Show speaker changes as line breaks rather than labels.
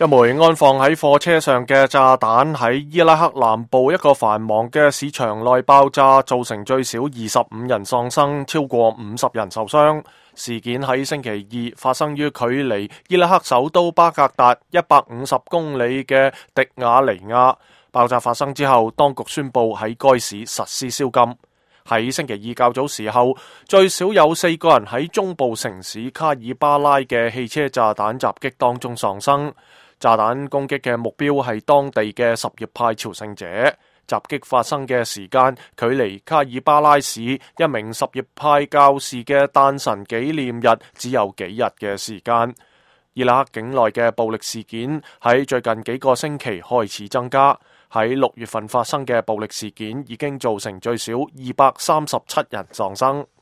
一枚安放喺貨車上嘅炸彈喺伊拉克南部一個繁忙嘅市場內爆炸，造成最少25人喪生，超過50人受傷。事件喺星期二發生於距離伊拉克首都巴格達150公里嘅迪亞尼亞。爆炸發生之後，當局宣布喺該市實施宵禁。喺星期二較早時候，最少有4個人喺中部城市卡爾巴拉嘅汽車炸彈襲擊當中喪生。炸彈攻擊嘅目標係當地嘅什葉派朝聖者。襲擊發生嘅時間距離卡爾巴拉市一名什葉派教士嘅誕辰紀念日只有幾日嘅時間。伊拉克境內嘅暴力事件喺最近幾個星期開始增加。喺6月份發生嘅暴力事件已經造成最少237人喪生。